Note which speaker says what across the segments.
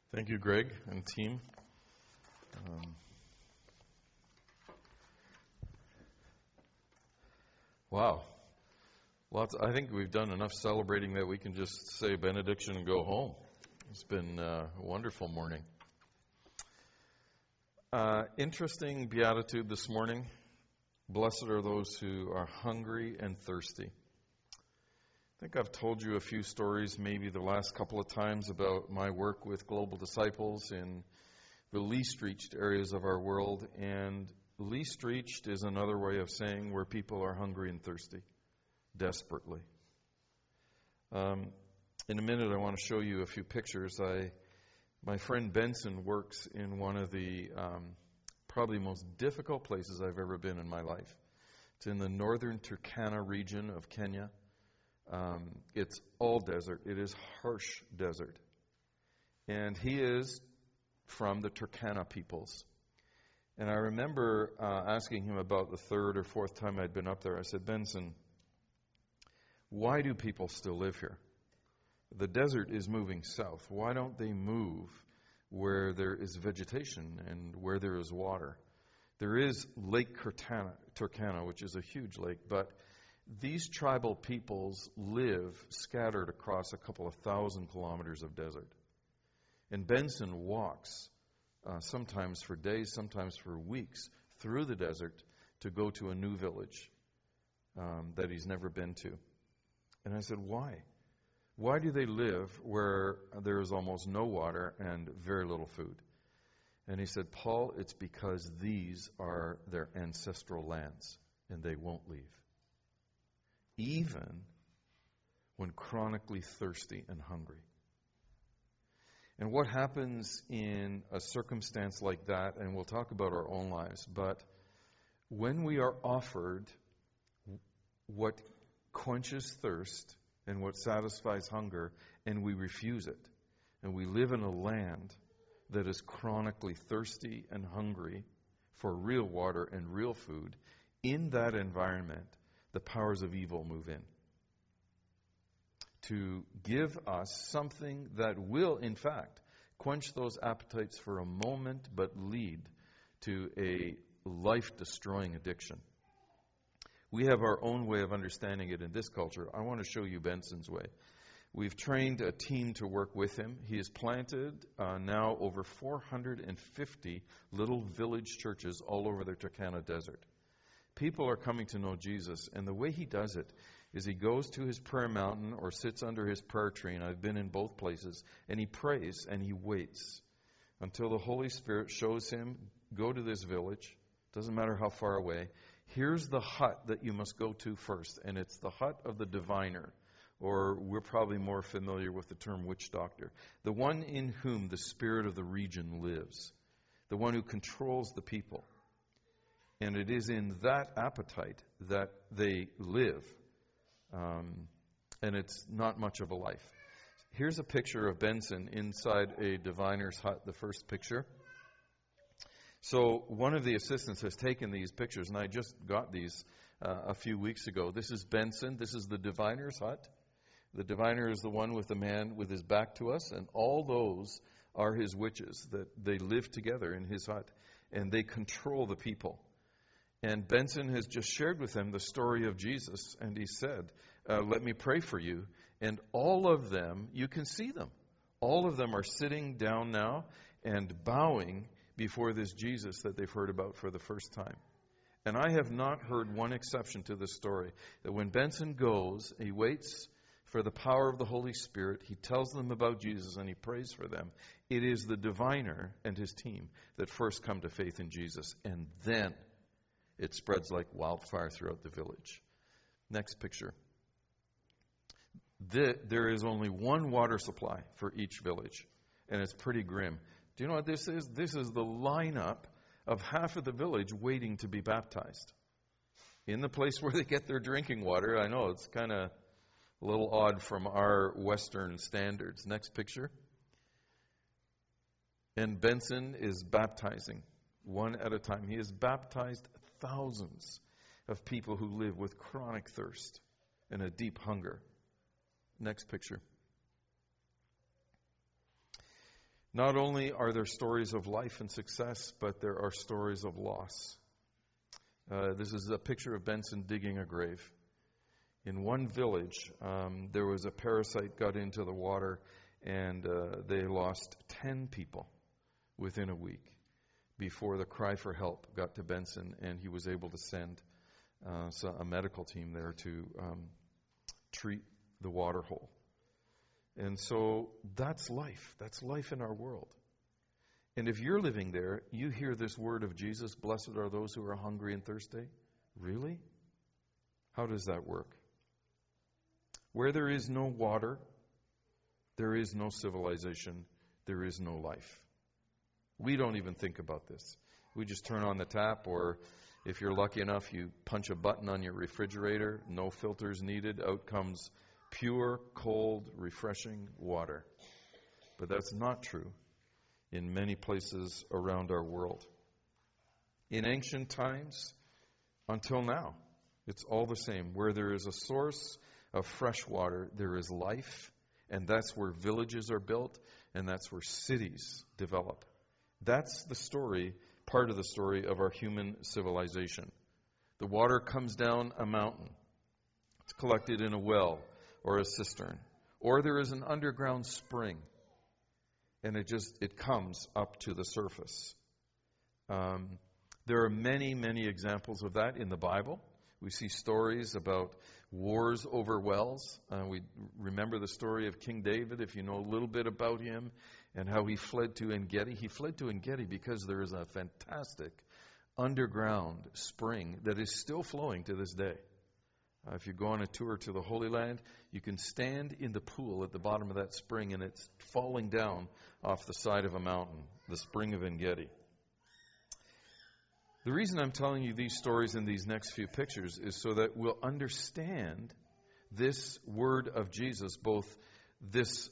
Speaker 1: Thank you, Greg and team. Wow. I think we've done enough celebrating that we can just say benediction and go home. It's been a wonderful morning. Interesting beatitude this morning. Blessed are those who are hungry and thirsty. I think I've told you a few stories maybe the last couple of times about my work with Global Disciples in the least reached areas of our world. And least reached is another way of saying where people are hungry and thirsty, desperately. In a minute I want to show you a few pictures. My friend Benson works in one of the probably most difficult places I've ever been in my life. It's in the northern Turkana region of Kenya. It's all desert. It is harsh desert. And he is from the Turkana peoples. And I remember asking him about the third or fourth time I'd been up there. I said, Benson, why do people still live here? The desert is moving south. Why don't they move where there is vegetation and where there is water? There is Lake Turkana, which is a huge lake, but these tribal peoples live scattered across a couple of 1,000 kilometers of desert. And Benson walks sometimes for days, sometimes for weeks through the desert to go to a new village that he's never been to. And I said, why? Why do they live where there is almost no water and very little food? And he said, Paul, it's because these are their ancestral lands and they won't leave. Even when chronically thirsty and hungry. And what happens in a circumstance like that, and we'll talk about our own lives, but when we are offered what quenches thirst and what satisfies hunger, and we refuse it, and we live in a land that is chronically thirsty and hungry for real water and real food, in that environment, the powers of evil move in to give us something that will, in fact, quench those appetites for a moment, but lead to a life-destroying addiction. We have our own way of understanding it in this culture. I want to show you Benson's way. We've trained a team to work with him. He has planted now over 450 little village churches all over the Turkana Desert. People are coming to know Jesus, and the way he does it is he goes to his prayer mountain or sits under his prayer tree, and I've been in both places, and he prays and he waits until the Holy Spirit shows him, go to this village, doesn't matter how far away, here's the hut that you must go to first, and it's the hut of the diviner, or we're probably more familiar with the term witch doctor, the one in whom the spirit of the region lives, the one who controls the people. And it is in that appetite that they live. And it's not much of a life. Here's a picture of Benson inside a diviner's hut, the first picture. So one of the assistants has taken these pictures, and I just got these a few weeks ago. This is Benson. This is the diviner's hut. The diviner is the one with the man with his back to us, and all those are his witches that they live together in his hut, and they control the people. And Benson has just shared with them the story of Jesus, and he said, let me pray for you. And all of them, you can see them, all of them are sitting down now and bowing before this Jesus that they've heard about for the first time. And I have not heard one exception to this story, that when Benson goes, he waits for the power of the Holy Spirit, he tells them about Jesus, and he prays for them. It is the diviner and his team that first come to faith in Jesus, and then it spreads like wildfire throughout the village. Next picture. There is only one water supply for each village, and it's pretty grim. Do you know what this is? This is the lineup of half of the village waiting to be baptized. In the place where they get their drinking water. I know, it's kind of a little odd from our Western standards. Next picture. And Benson is baptizing one at a time. He has baptized thousands of people who live with chronic thirst and a deep hunger. Next picture. Not only are there stories of life and success, but there are stories of loss. This is a picture of Benson digging a grave. In one village, there was a parasite got into the water, and they lost 10 people within a week before the cry for help got to Benson, and he was able to send a medical team there to treat the water hole. And so that's life. That's life in our world. And if you're living there, you hear this word of Jesus, blessed are those who are hungry and thirsty. Really? How does that work? Where there is no water, there is no civilization, there is no life. We don't even think about this. We just turn on the tap, or if you're lucky enough, you punch a button on your refrigerator, no filters needed, out comes pure, cold, refreshing water. But that's not true in many places around our world. In ancient times, until now, it's all the same. Where there is a source of fresh water, there is life, and that's where villages are built, and that's where cities develop. That's the story, part of the story of our human civilization. The water comes down a mountain. It's collected in a well or a cistern. Or there is an underground spring, and it comes up to the surface. There are many, many examples of that in the Bible. We see stories about wars over wells. We remember the story of King David, if you know a little bit about him, and how he fled to En-Gedi. He fled to En-Gedi because there is a fantastic underground spring that is still flowing to this day. If you go on a tour to the Holy Land, you can stand in the pool at the bottom of that spring, and it's falling down off the side of a mountain, the spring of En-Gedi. The reason I'm telling you these stories in these next few pictures is so that we'll understand this word of Jesus, both this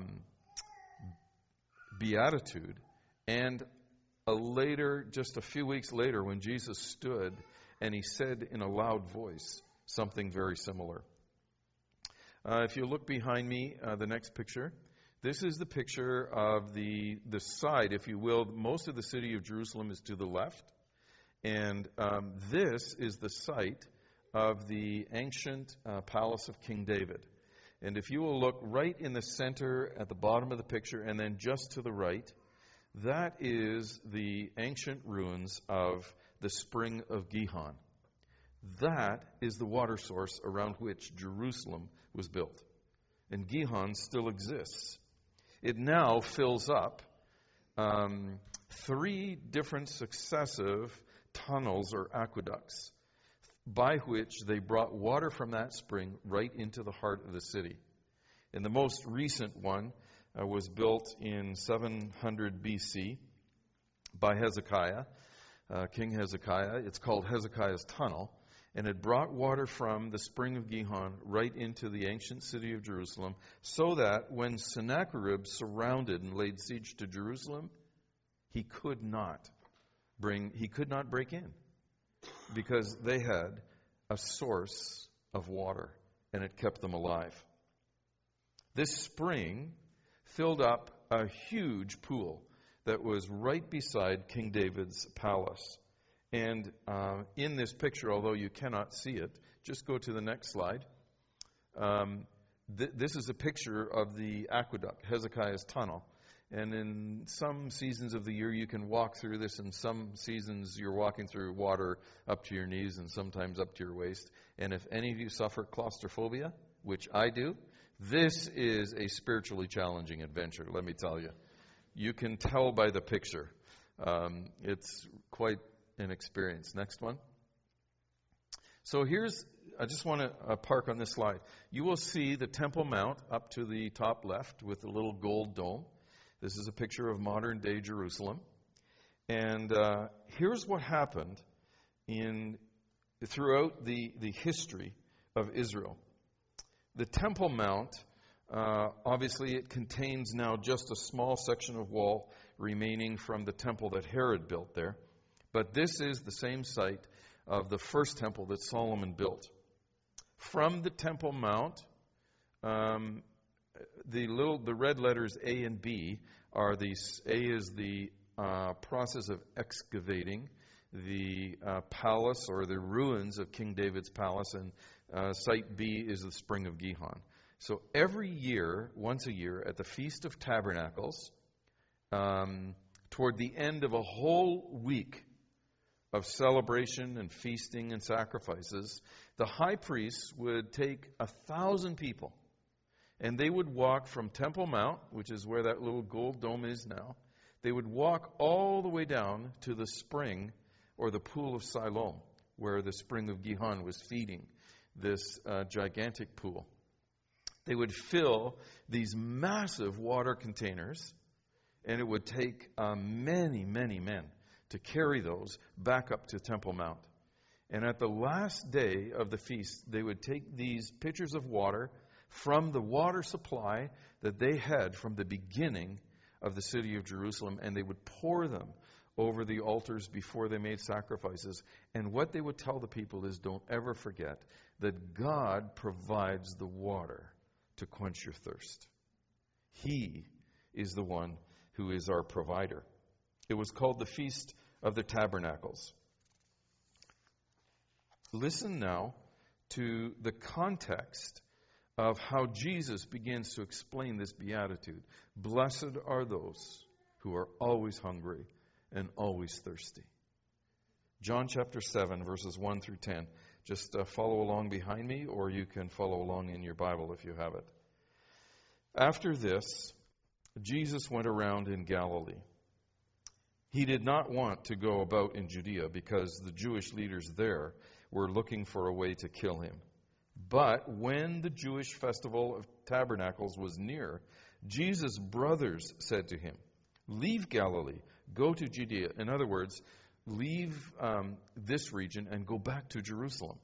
Speaker 1: beatitude and just a few weeks later, when Jesus stood and he said in a loud voice something very similar. If you look behind me, the next picture, this is the picture of the side, if you will. Most of the city of Jerusalem is to the left. And this is the site of the ancient palace of King David. And if you will look right in the center at the bottom of the picture, and then just to the right, that is the ancient ruins of the spring of Gihon. That is the water source around which Jerusalem was built. And Gihon still exists. It now fills up 3 different successive tunnels or aqueducts by which they brought water from that spring right into the heart of the city. And the most recent one was built in 700 BC by Hezekiah, King Hezekiah. It's called Hezekiah's Tunnel, and it brought water from the spring of Gihon right into the ancient city of Jerusalem, so that when Sennacherib surrounded and laid siege to Jerusalem, he could not break in, because they had a source of water, and it kept them alive. This spring filled up a huge pool that was right beside King David's palace. And in this picture, although you cannot see it, just go to the next slide. This is a picture of the aqueduct, Hezekiah's Tunnel. And in some seasons of the year, you can walk through this. In some seasons, you're walking through water up to your knees and sometimes up to your waist. And if any of you suffer claustrophobia, which I do, this is a spiritually challenging adventure, let me tell you. You can tell by the picture. It's quite an experience. Next one. So I just want to park on this slide. You will see the Temple Mount up to the top left with the little gold dome. This is a picture of modern-day Jerusalem. And here's what happened throughout the history of Israel. The Temple Mount, obviously it contains now just a small section of wall remaining from the temple that Herod built there. But this is the same site of the first temple that Solomon built. From the Temple Mount, the the red letters A and B are these. A is the process of excavating the palace or the ruins of King David's palace, and site B is the Spring of Gihon. So every year, once a year, at the Feast of Tabernacles, toward the end of a whole week of celebration and feasting and sacrifices, the high priests would take 1,000 people, and they would walk from Temple Mount, which is where that little gold dome is now. They would walk all the way down to the spring, or the pool of Siloam, where the Spring of Gihon was feeding this gigantic pool. They would fill these massive water containers, and it would take many, many men to carry those back up to Temple Mount. And at the last day of the feast, they would take these pitchers of water from the water supply that they had from the beginning of the city of Jerusalem, and they would pour them over the altars before they made sacrifices. And what they would tell the people is, don't ever forget that God provides the water to quench your thirst. He is the one who is our provider. It was called the Feast of the Tabernacles. Listen now to the context of how Jesus begins to explain this beatitude. Blessed are those who are always hungry and always thirsty. John chapter 7, verses 1 through 10. Just follow along behind me, or you can follow along in your Bible if you have it. After this, Jesus went around in Galilee. He did not want to go about in Judea because the Jewish leaders there were looking for a way to kill him. But when the Jewish festival of Tabernacles was near, Jesus' brothers said to him, "Leave Galilee, go to Judea." In other words, leave this region and go back to Jerusalem,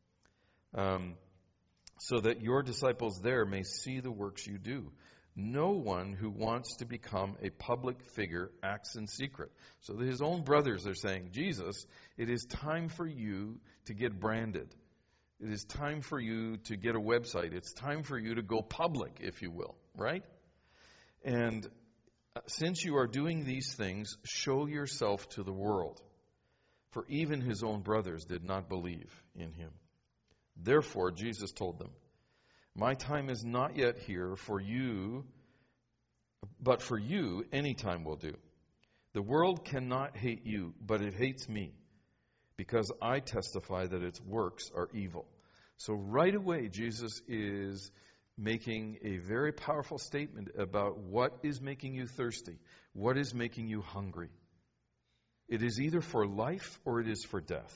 Speaker 1: so that your disciples there may see the works you do. No one who wants to become a public figure acts in secret. So his own brothers are saying, Jesus, it is time for you to get branded. It is time for you to get a website. It's time for you to go public, if you will, right? And since you are doing these things, show yourself to the world. For even his own brothers did not believe in him. Therefore, Jesus told them, my time is not yet here for you, but for you, any time will do. The world cannot hate you, but it hates me, because I testify that its works are evil. So right away, Jesus is making a very powerful statement about what is making you thirsty, what is making you hungry. It is either for life or it is for death.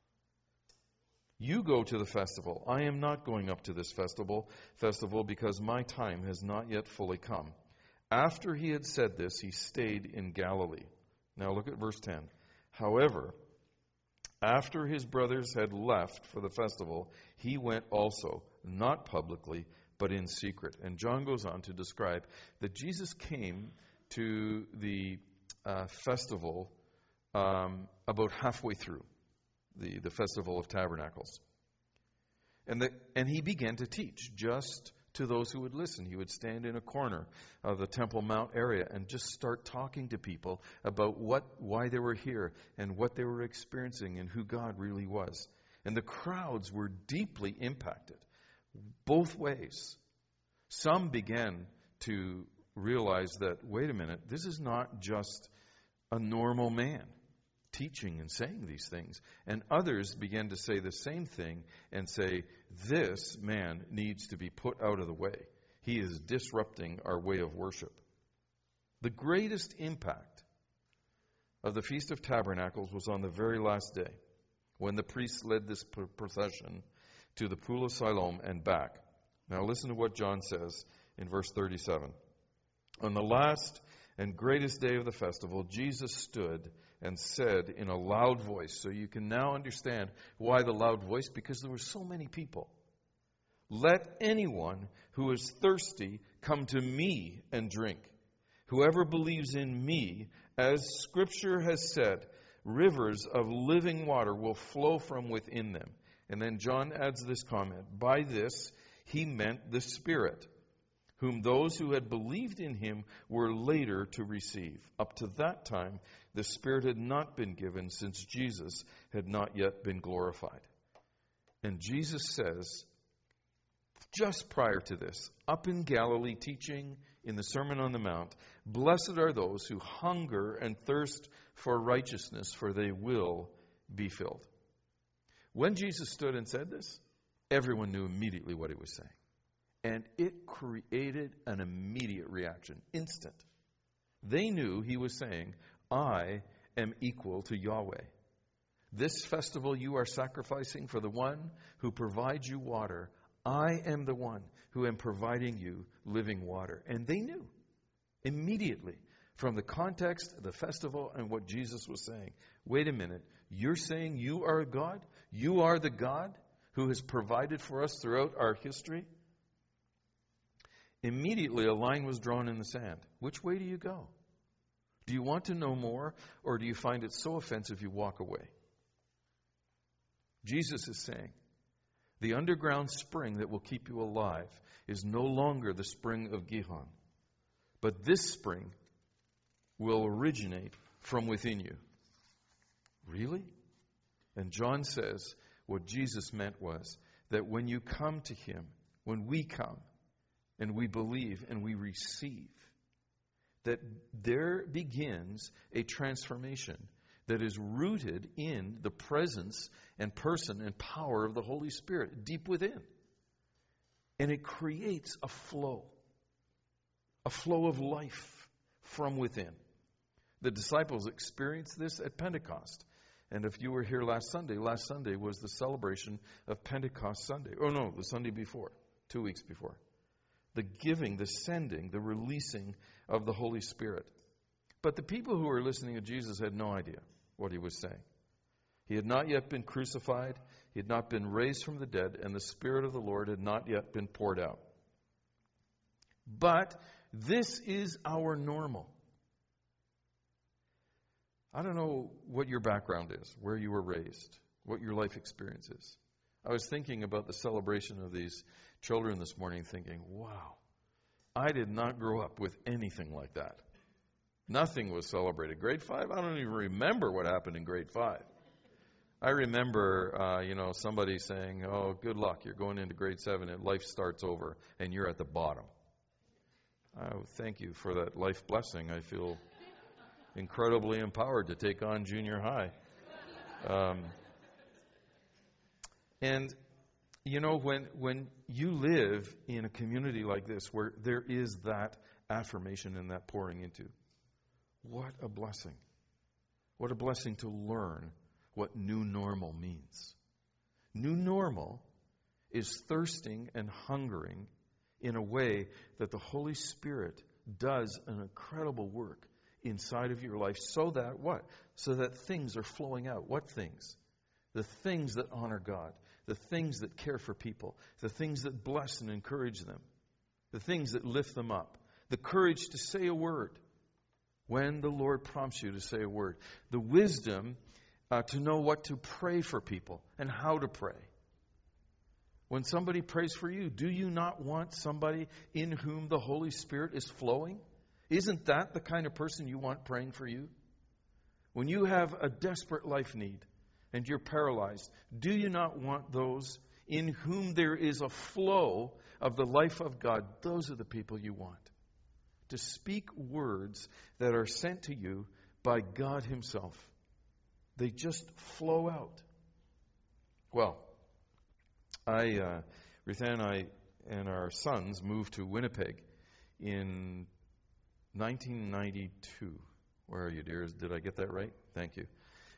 Speaker 1: You go to the festival. I am not going up to this festival because my time has not yet fully come. After he had said this, he stayed in Galilee. Now look at verse 10. However, after his brothers had left for the festival, he went also, not publicly, but in secret. And John goes on to describe that Jesus came to the festival about halfway through. The Festival of Tabernacles. And he began to teach just to those who would listen. He would stand in a corner of the Temple Mount area and just start talking to people about why they were here and what they were experiencing and who God really was. And the crowds were deeply impacted, both ways. Some began to realize that, wait a minute, this is not just a normal man teaching and saying these things. And others began to say the same thing and say, this man needs to be put out of the way. He is disrupting our way of worship. The greatest impact of the Feast of Tabernacles was on the very last day, when the priests led this procession to the pool of Siloam and back. Now listen to what John says in verse 37. On the last and greatest day of the festival, Jesus stood and said in a loud voice. So you can now understand why the loud voice, because there were so many people. Let anyone who is thirsty come to me and drink. Whoever believes in me, as Scripture has said, rivers of living water will flow from within them. And then John adds this comment. By this, he meant the Spirit, whom those who had believed in him were later to receive. Up to that time, the Spirit had not been given, since Jesus had not yet been glorified. And Jesus says, just prior to this, up in Galilee, teaching in the Sermon on the Mount, blessed are those who hunger and thirst for righteousness, for they will be filled. When Jesus stood and said this, everyone knew immediately what he was saying. And it created an immediate reaction, instant. They knew he was saying, I am equal to Yahweh. This festival you are sacrificing for the one who provides you water, I am the one who am providing you living water. And they knew immediately from the context of the festival and what Jesus was saying. Wait a minute, you're saying you are God? You are the God who has provided for us throughout our history? Immediately a line was drawn in the sand. Which way do you go? Do you want to know more, or do you find it so offensive you walk away? Jesus is saying, the underground spring that will keep you alive is no longer the spring of Gihon, but this spring will originate from within you. Really? And John says what Jesus meant was that when you come to him, when we come, and we believe and we receive, that there begins a transformation that is rooted in the presence and person and power of the Holy Spirit deep within. And it creates a flow of life from within. The disciples experienced this at Pentecost. And if you were here last Sunday was the celebration of Pentecost Sunday. Oh no, the Sunday before, 2 weeks before. The giving, the sending, the releasing of the Holy Spirit. But the people who were listening to Jesus had no idea what he was saying. He had not yet been crucified. He had not been raised from the dead. And the Spirit of the Lord had not yet been poured out. But this is our normal. I don't know what your background is, where you were raised, what your life experience is. I was thinking about the celebration of these children this morning, thinking, wow, I did not grow up with anything like that. Nothing was celebrated. Grade 5, I don't even remember what happened in grade 5. I remember, somebody saying, oh, good luck, you're going into grade 7 and life starts over and you're at the bottom. Oh, thank you for that life blessing. I feel incredibly empowered to take on junior high. And when you live in a community like this where there is that affirmation and that pouring into, what a blessing. What a blessing to learn what new normal means. New normal is thirsting and hungering in a way that the Holy Spirit does an incredible work inside of your life so that what? So that things are flowing out. What things? The things that honor God. The things that care for people. The things that bless and encourage them. The things that lift them up. The courage to say a word when the Lord prompts you to say a word. The wisdom to know what to pray for people and how to pray. When somebody prays for you, do you not want somebody in whom the Holy Spirit is flowing? Isn't that the kind of person you want praying for you? When you have a desperate life need and you're paralyzed, do you not want those in whom there is a flow of the life of God? Those are the people you want. To speak words that are sent to you by God Himself. They just flow out. Well, Ruth and I and our sons moved to Winnipeg in 1992. Where are you, dears? Did I get that right? Thank you.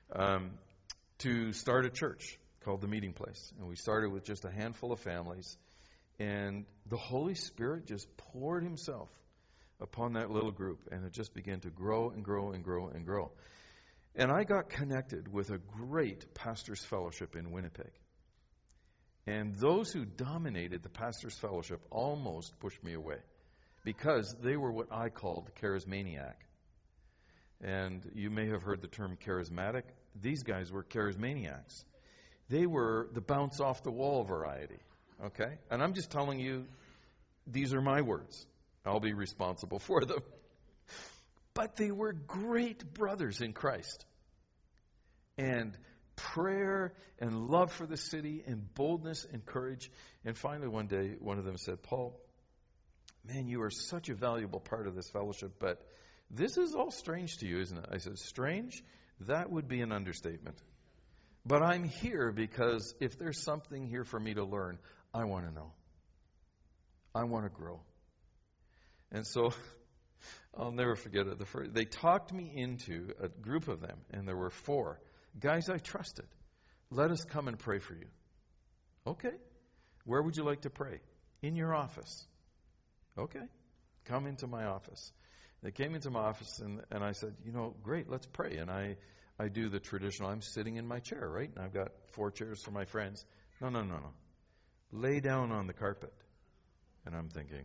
Speaker 1: To start a church called The Meeting Place. And we started with just a handful of families. And the Holy Spirit just poured Himself upon that little group. And it just began to grow and grow and grow and grow. And I got connected with a great pastors' fellowship in Winnipeg. And those who dominated the pastors' fellowship almost pushed me away because they were what I called charismaniac. And you may have heard the term charismatic. These guys were charismaniacs. They were the bounce off the wall variety. Okay? And I'm just telling you, these are my words. I'll be responsible for them. But they were great brothers in Christ. And prayer and love for the city and boldness and courage. And finally one day, one of them said, Paul, man, you are such a valuable part of this fellowship, but this is all strange to you, isn't it? I said, strange? That would be an understatement. But I'm here because if there's something here for me to learn, I want to know. I want to grow. And so I'll never forget it. They talked me into a group of them, and there were 4 guys I trusted. Let us come and pray for you. Okay. Where would you like to pray? In your office. Okay. Come into my office. They came into my office, and I said, great, let's pray. And I do the traditional, I'm sitting in my chair, right? And I've got 4 chairs for my friends. No. Lay down on the carpet. And I'm thinking,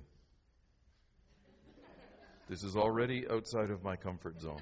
Speaker 1: this is already outside of my comfort zone.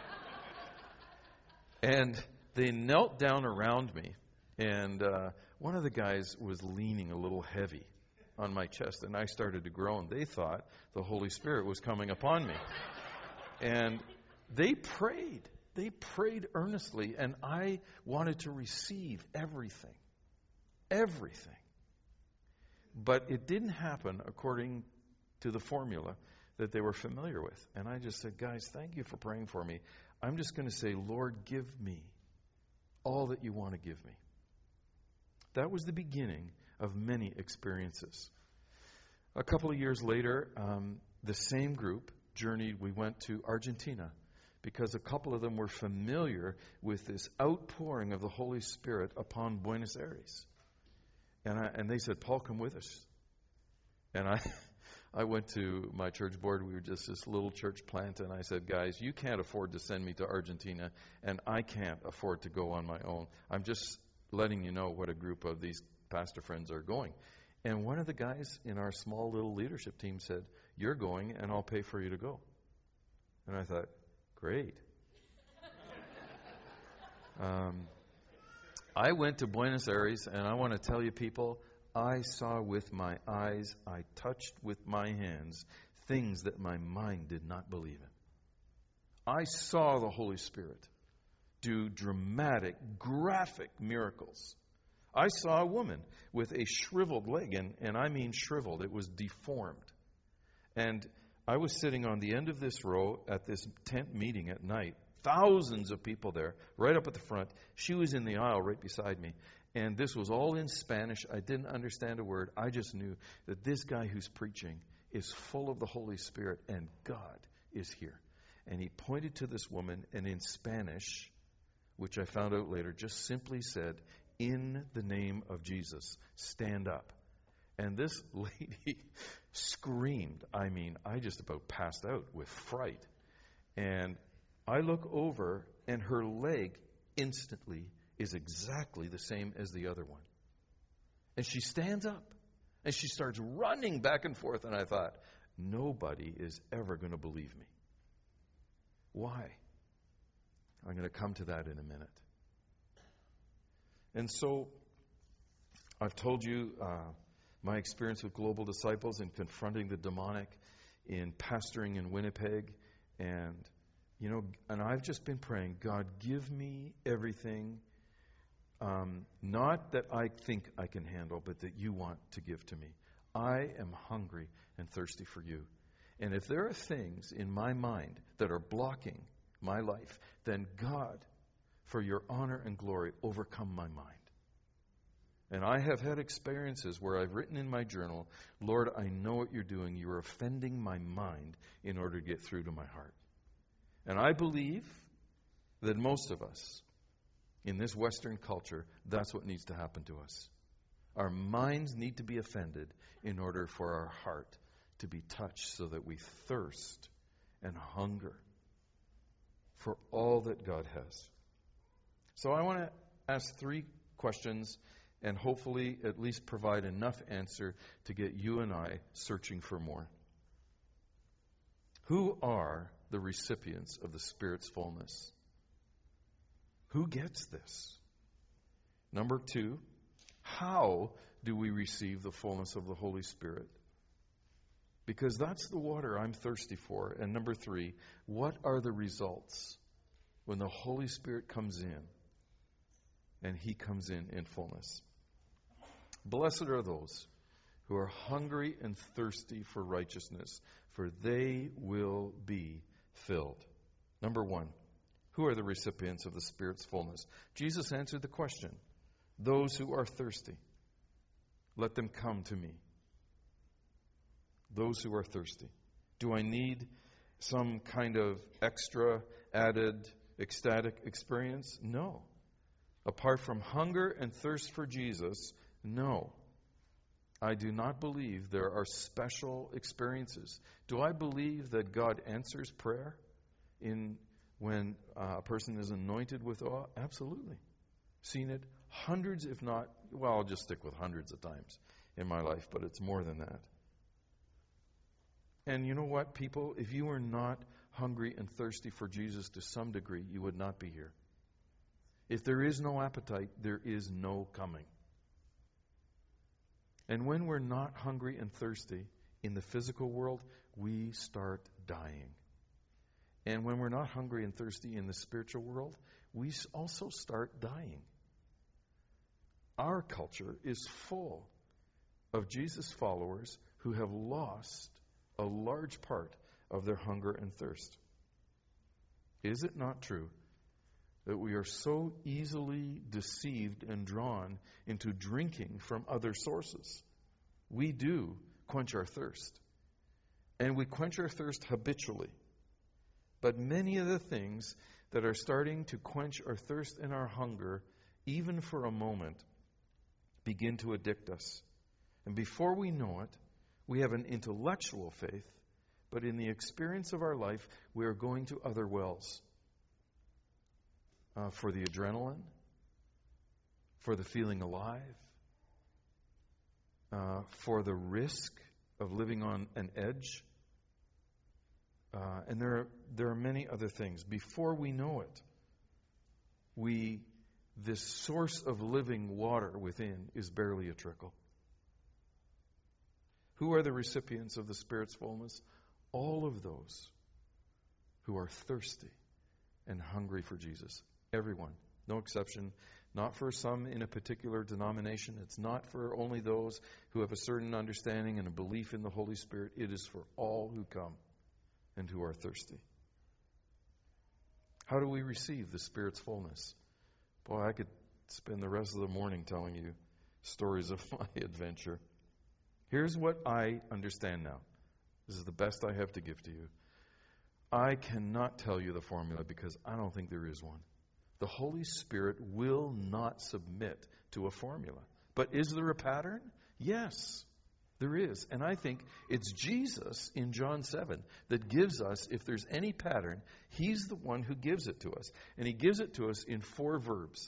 Speaker 1: And they knelt down around me, and one of the guys was leaning a little heavy on my chest, and I started to groan. They thought the Holy Spirit was coming upon me. And they prayed. They prayed earnestly, and I wanted to receive everything. Everything. But it didn't happen according to the formula that they were familiar with. And I just said, guys, thank you for praying for me. I'm just going to say, Lord, give me all that you want to give me. That was the beginning of many experiences. A couple of years later, the same group journeyed. We went to Argentina because a couple of them were familiar with this outpouring of the Holy Spirit upon Buenos Aires. And they said, Paul, come with us. And I went to my church board. We were just this little church plant. And I said, guys, you can't afford to send me to Argentina. And I can't afford to go on my own. I'm just letting you know what a group of these pastor friends are going. And one of the guys in our small little leadership team said, you're going and I'll pay for you to go. And I thought, great. I went to Buenos Aires, and I want to tell you people, I saw with my eyes, I touched with my hands, things that my mind did not believe in. I saw the Holy Spirit do dramatic, graphic miracles. I saw a woman with a shriveled leg, and I mean shriveled. It was deformed. And I was sitting on the end of this row at this tent meeting at night. Thousands of people there, right up at the front. She was in the aisle right beside me. And this was all in Spanish. I didn't understand a word. I just knew that this guy who's preaching is full of the Holy Spirit, and God is here. And he pointed to this woman, and in Spanish, which I found out later, just simply said, in the name of Jesus, stand up. And this lady screamed. I mean, I just about passed out with fright. And I look over, and her leg instantly is exactly the same as the other one. And she stands up, and she starts running back and forth. And I thought, nobody is ever going to believe me. Why? I'm going to come to that in a minute. And so I've told you my experience with Global Disciples in confronting the demonic, in pastoring in Winnipeg, and I've just been praying, God, give me everything, not that I think I can handle, but that you want to give to me. I am hungry and thirsty for you. And if there are things in my mind that are blocking my life, then God, for your honor and glory, overcome my mind. And I have had experiences where I've written in my journal, Lord, I know what you're doing. You're offending my mind in order to get through to my heart. And I believe that most of us in this Western culture, that's what needs to happen to us. Our minds need to be offended in order for our heart to be touched so that we thirst and hunger for all that God has. So I want to ask 3 questions and hopefully at least provide enough answer to get you and I searching for more. Who are the recipients of the Spirit's fullness? Who gets this? Number 2, how do we receive the fullness of the Holy Spirit? Because that's the water I'm thirsty for. And number 3, what are the results when the Holy Spirit comes in and He comes in fullness? Blessed are those who are hungry and thirsty for righteousness, for they will be filled. Number 1, who are the recipients of the Spirit's fullness? Jesus answered the question. Those who are thirsty, let them come to me. Those who are thirsty. Do I need some kind of extra, added, ecstatic experience? No. Apart from hunger and thirst for Jesus, no. I do not believe there are special experiences. Do I believe that God answers prayer when a person is anointed with oil? Absolutely. Seen it hundreds, if not, well, I'll just stick with hundreds of times in my life, but it's more than that. And you know what, people? If you are not hungry and thirsty for Jesus to some degree, you would not be here. If there is no appetite, there is no coming. And when we're not hungry and thirsty in the physical world, we start dying. And when we're not hungry and thirsty in the spiritual world, we also start dying. Our culture is full of Jesus followers who have lost a large part of their hunger and thirst. Is it not true that we are so easily deceived and drawn into drinking from other sources? We do quench our thirst. And we quench our thirst habitually. But many of the things that are starting to quench our thirst and our hunger, even for a moment, begin to addict us. And before we know it, we have an intellectual faith, but in the experience of our life, we are going to other wells. For the adrenaline, for the feeling alive, for the risk of living on an edge. And there are many other things. Before we know it, this source of living water within is barely a trickle. Who are the recipients of the Spirit's fullness? All of those who are thirsty and hungry for Jesus. Everyone. No exception. Not for some in a particular denomination. It's not for only those who have a certain understanding and a belief in the Holy Spirit. It is for all who come and who are thirsty. How do we receive the Spirit's fullness? Boy, I could spend the rest of the morning telling you stories of my adventure. Here's what I understand now. This is the best I have to give to you. I cannot tell you the formula because I don't think there is one. The Holy Spirit will not submit to a formula. But is there a pattern? Yes, there is. And I think it's Jesus in John 7 that gives us, if there's any pattern, He's the one who gives it to us. And He gives it to us in 4 verbs.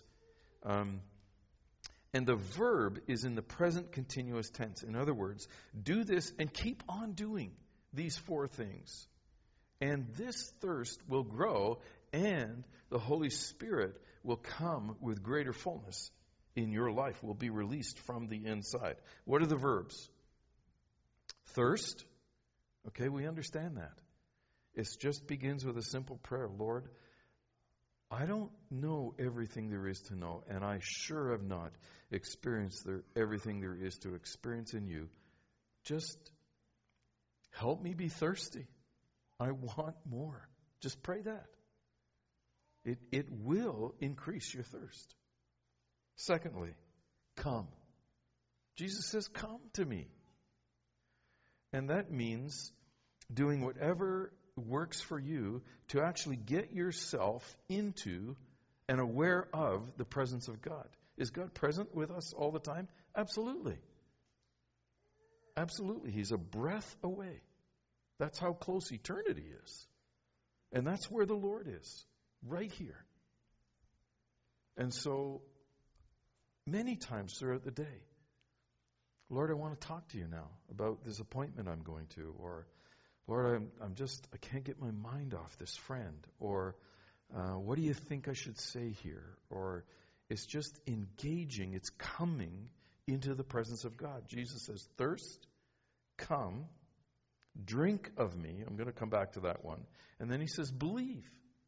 Speaker 1: And the verb is in the present continuous tense. In other words, do this and keep on doing these 4 things. And this thirst will grow, and the Holy Spirit will come with greater fullness in your life, will be released from the inside. What are the verbs? Thirst. Okay, we understand that. It just begins with a simple prayer. Lord, I don't know everything there is to know, and I sure have not experienced everything there is to experience in you. Just help me be thirsty. I want more. Just pray that. It will increase your thirst. Secondly, come. Jesus says, come to me. And that means doing whatever works for you to actually get yourself into and aware of the presence of God. Is God present with us all the time? Absolutely. Absolutely. He's a breath away. That's how close eternity is. And that's where the Lord is, right here. And so, many times throughout the day, Lord, I want to talk to you now about this appointment I'm going to, or Lord, I can't get my mind off this friend, or what do you think I should say here? Or it's just engaging, it's coming into the presence of God. Jesus says, thirst, come, Drink of me. I'm going to come back to that one. And then he says, believe.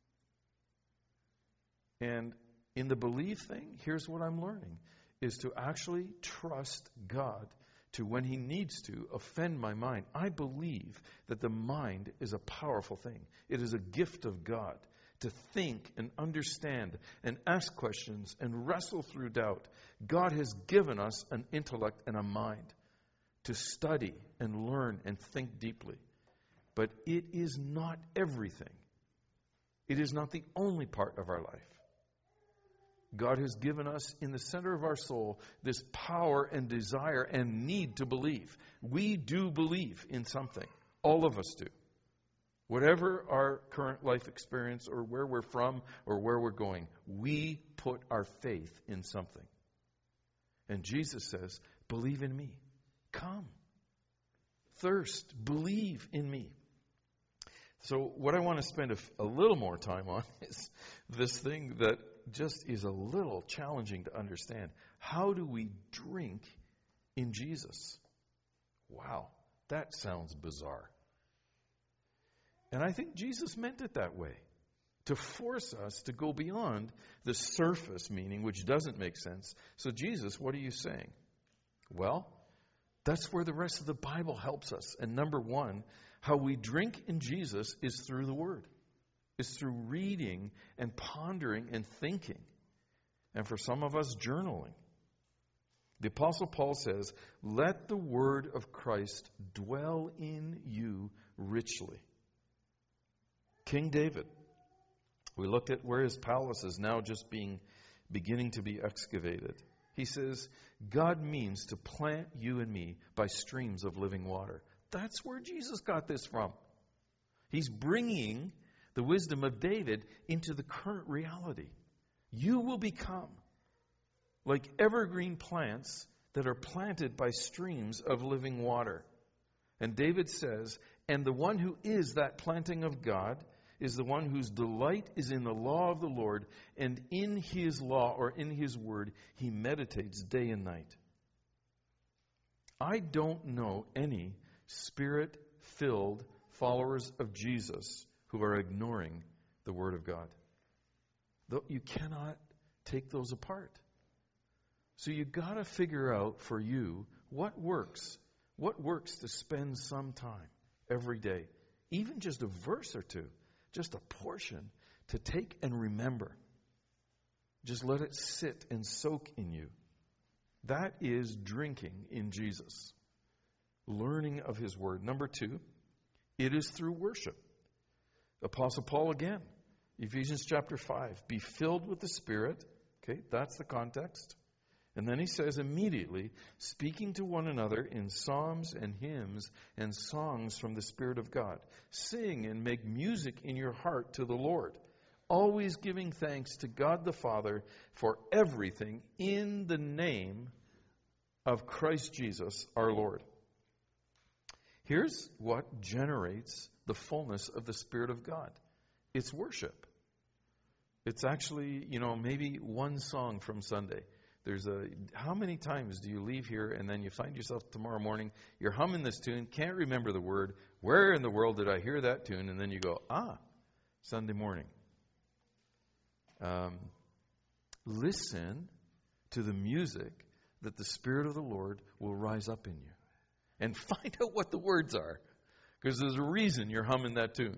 Speaker 1: And in the believe thing, here's what I'm learning, is to actually trust God to, when he needs to, offend my mind. I believe that the mind is a powerful thing. It is a gift of God to think and understand and ask questions and wrestle through doubt. God has given us an intellect and a mind to study and learn and think deeply. But it is not everything. It is not the only part of our life. God has given us in the center of our soul this power and desire and need to believe. We do believe in something. All of us do. Whatever our current life experience or where we're from or where we're going, we put our faith in something. And Jesus says, believe in me. Come. Thirst. Believe in me. So what I want to spend a little more time on is this thing that just is a little challenging to understand. How do we drink in Jesus? Wow, that sounds bizarre. And I think Jesus meant it that way, to force us to go beyond the surface meaning, which doesn't make sense. So Jesus, what are you saying? Well, that's where the rest of the Bible helps us. And number one, how we drink in Jesus is through the Word. It's through reading and pondering and thinking. And for some of us, journaling. The Apostle Paul says, let the Word of Christ dwell in you richly. King David, we looked at where his palace is now just beginning to be excavated. He says, God means to plant you and me by streams of living water. That's where Jesus got this from. He's bringing the wisdom of David into the current reality. You will become like evergreen plants that are planted by streams of living water. And David says, and the one who is that planting of God is the one whose delight is in the law of the Lord, and in his law, or in his word, he meditates day and night. I don't know any Spirit-filled followers of Jesus who are ignoring the Word of God. Though you cannot take those apart. So you got to figure out for you what works. What works to spend some time every day, even just a verse or two, just a portion to take and remember. Just let it sit and soak in you. That is drinking in Jesus. Learning of his word. Number two, it is through worship. Apostle Paul again, Ephesians chapter 5, be filled with the Spirit. Okay, that's the context. And then he says immediately, speaking to one another in psalms and hymns and songs from the Spirit of God. Sing and make music in your heart to the Lord, always giving thanks to God the Father for everything in the name of Christ Jesus our Lord. Here's what generates the fullness of the Spirit of God. It's worship. It's actually, maybe one song from Sunday. How many times do you leave here and then you find yourself tomorrow morning, you're humming this tune, can't remember the word, where in the world did I hear that tune? And then you go, Sunday morning. Listen to the music that the Spirit of the Lord will rise up in you. And find out what the words are. Because there's a reason you're humming that tune.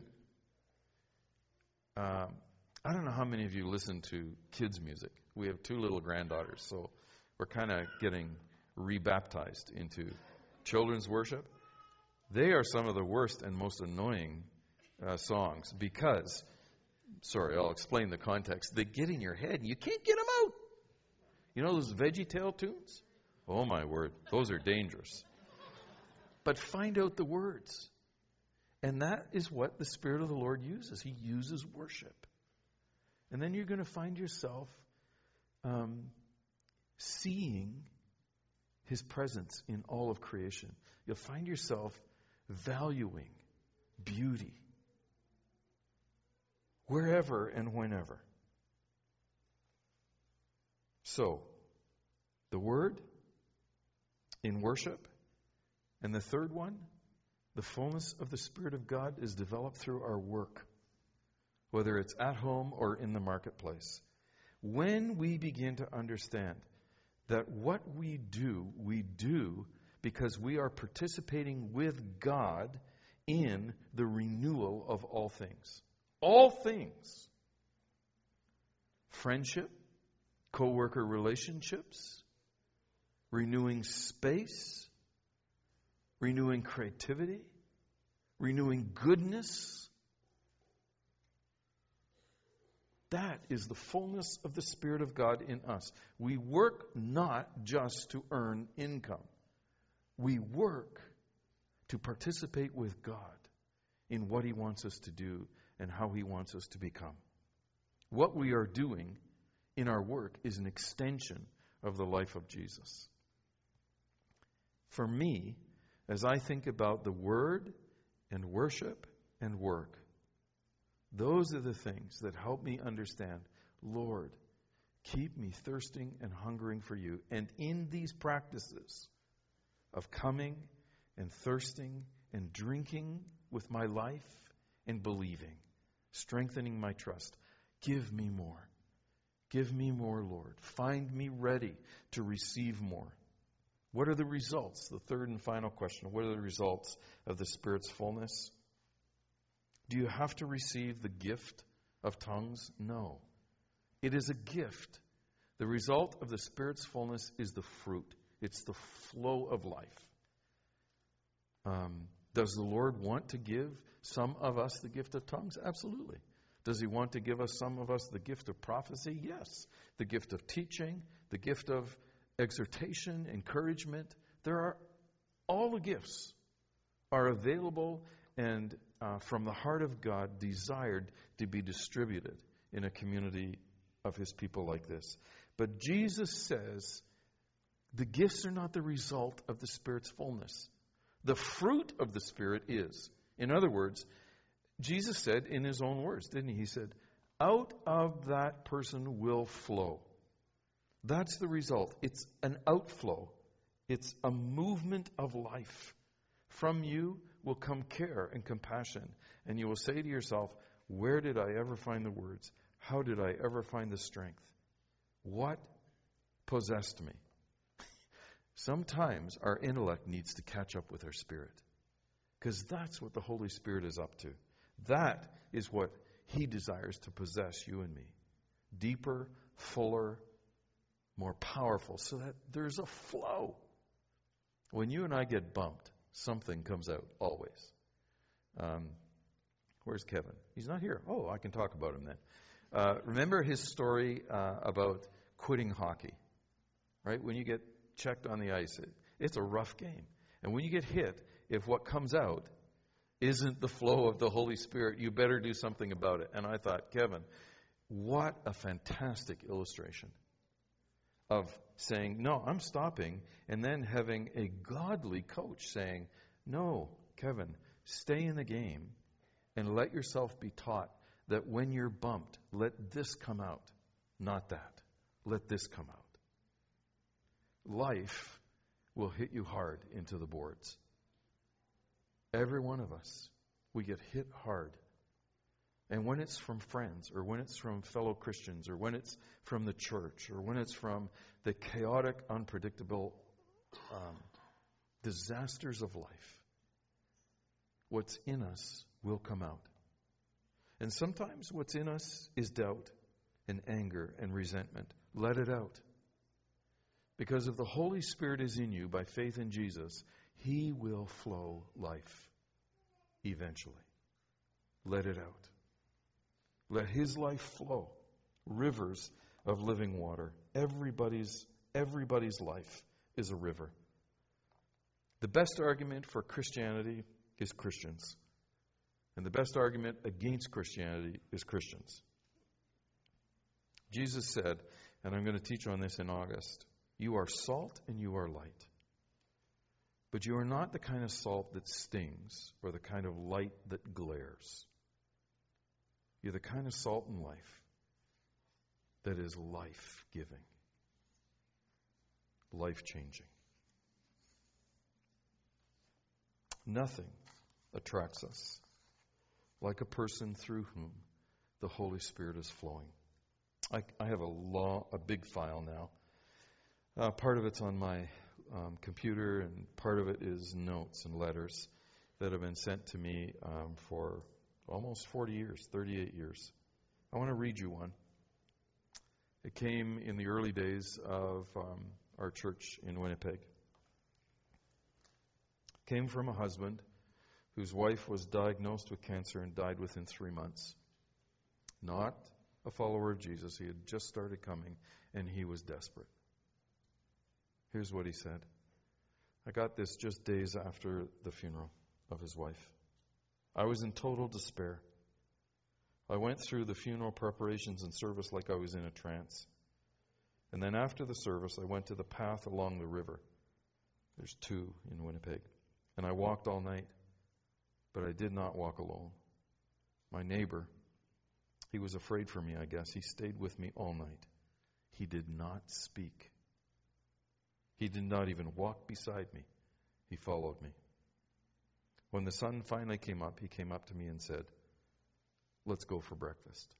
Speaker 1: I don't know how many of you listen to kids' music. We have 2 little granddaughters, so we're kind of getting rebaptized into children's worship. They are some of the worst and most annoying songs because, I'll explain the context. They get in your head and you can't get them out. You know those VeggieTale tunes? Oh my word, those are dangerous. But find out the words. And that is what the Spirit of the Lord uses. He uses worship. And then you're going to find yourself seeing his presence in all of creation. You'll find yourself valuing beauty wherever and whenever. So, the Word in worship. And the third one, The fullness of the Spirit of God is developed through our work, whether it's at home or in the marketplace. When we begin to understand that what we do because we are participating with God in the renewal of all things. All things. Friendship, co-worker relationships, renewing space, renewing creativity, renewing goodness. That is the fullness of the Spirit of God in us. We work not just to earn income. We work to participate with God in what He wants us to do and how He wants us to become. What we are doing in our work is an extension of the life of Jesus. For me, as I think about the Word and worship and work, those are the things that help me understand, Lord, keep me thirsting and hungering for you. And in these practices of coming and thirsting and drinking with my life and believing, strengthening my trust, give me more. Give me more, Lord. Find me ready to receive more. What are the results? The third and final question. What are the results of the Spirit's fullness? Do you have to receive the gift of tongues? No. It is a gift. The result of the Spirit's fullness is the fruit. It's the flow of life. Does the Lord want to give some of us the gift of tongues? Absolutely. Does He want to give us, some of us, the gift of prophecy? Yes. The gift of teaching, the gift of exhortation, encouragement. All the gifts are available and from the heart of God desired to be distributed in a community of His people like this. But Jesus says the gifts are not the result of the Spirit's fullness. The fruit of the Spirit is. In other words, Jesus said in His own words, didn't He? He said, out of that person will flow. That's the result. It's an outflow. It's a movement of life. From you will come care and compassion. And you will say to yourself, where did I ever find the words? How did I ever find the strength? What possessed me? Sometimes our intellect needs to catch up with our spirit. Because that's what the Holy Spirit is up to. That is what He desires to possess you and me. Deeper, fuller, more powerful, so that there's a flow. When you and I get bumped, something comes out, always. Where's Kevin? He's not here. Oh, I can talk about him then. Remember his story about quitting hockey, right? When you get checked on the ice, it's a rough game. And when you get hit, if what comes out isn't the flow of the Holy Spirit, you better do something about it. And I thought, Kevin, what a fantastic illustration of saying, no, I'm stopping, and then having a godly coach saying, no, Kevin, stay in the game and let yourself be taught that when you're bumped, let this come out, not that. Let this come out. Life will hit you hard into the boards. Every one of us, we get hit hard. And when it's from friends, or when it's from fellow Christians, or when it's from the church, or when it's from the chaotic, unpredictable disasters of life, what's in us will come out. And sometimes what's in us is doubt and anger and resentment. Let it out. Because if the Holy Spirit is in you by faith in Jesus, He will flow life eventually. Let it out. Let His life flow. Rivers of living water. Everybody's life is a river. The best argument for Christianity is Christians. And the best argument against Christianity is Christians. Jesus said, and I'm going to teach on this in August, you are salt and you are light. But you are not the kind of salt that stings or the kind of light that glares. You're the kind of salt and life that is life-giving, life-changing. Nothing attracts us, like a person through whom the Holy Spirit is flowing. I have a big file now. Part of it's on my computer, and part of it is notes and letters that have been sent to me for almost 40 years, 38 years. I want to read you one. It came in the early days of our church in Winnipeg. It came from a husband whose wife was diagnosed with cancer and died within 3 months. Not a follower of Jesus. He had just started coming, and he was desperate. Here's what he said. I got this just days after the funeral of his wife. I was in total despair. I went through the funeral preparations and service like I was in a trance. And then after the service, I went to the path along the river. There's 2 in Winnipeg. And I walked all night, but I did not walk alone. My neighbor, he was afraid for me, I guess. He stayed with me all night. He did not speak. He did not even walk beside me. He followed me. When the sun finally came up, he came up to me and said, let's go for breakfast.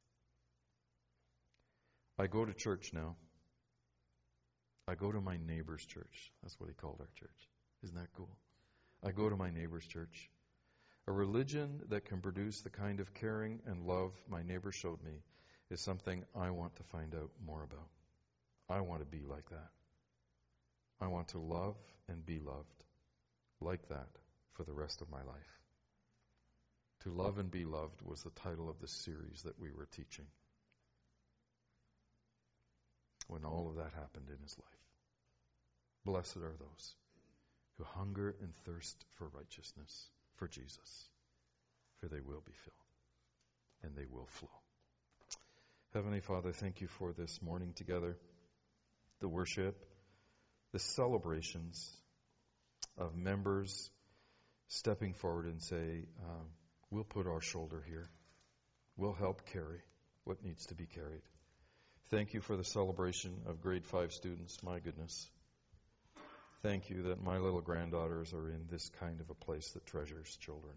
Speaker 1: I go to church now. I go to my neighbor's church. That's what he called our church. Isn't that cool? I go to my neighbor's church. A religion that can produce the kind of caring and love my neighbor showed me is something I want to find out more about. I want to be like that. I want to love and be loved like that for the rest of my life. To love and be loved was the title of the series that we were teaching when all of that happened in his life. Blessed are those who hunger and thirst for righteousness, for Jesus, for they will be filled and they will flow. Heavenly Father, thank you for this morning together, the worship, the celebrations of members stepping forward and say, we'll put our shoulder here. We'll help carry what needs to be carried. Thank you for the celebration of grade 5 students. My goodness. Thank you that my little granddaughters are in this kind of a place that treasures children.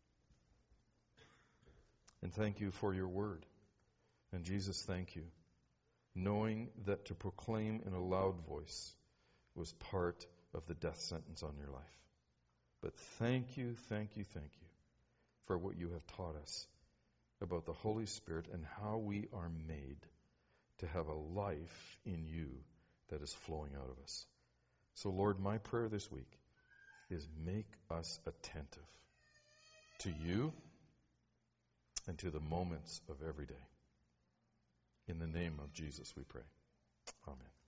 Speaker 1: And thank you for your word. And Jesus, thank you, knowing that to proclaim in a loud voice was part of the death sentence on your life. But thank you for what you have taught us about the Holy Spirit and how we are made to have a life in you that is flowing out of us. So Lord, my prayer this week is make us attentive to you and to the moments of every day. In the name of Jesus we pray. Amen.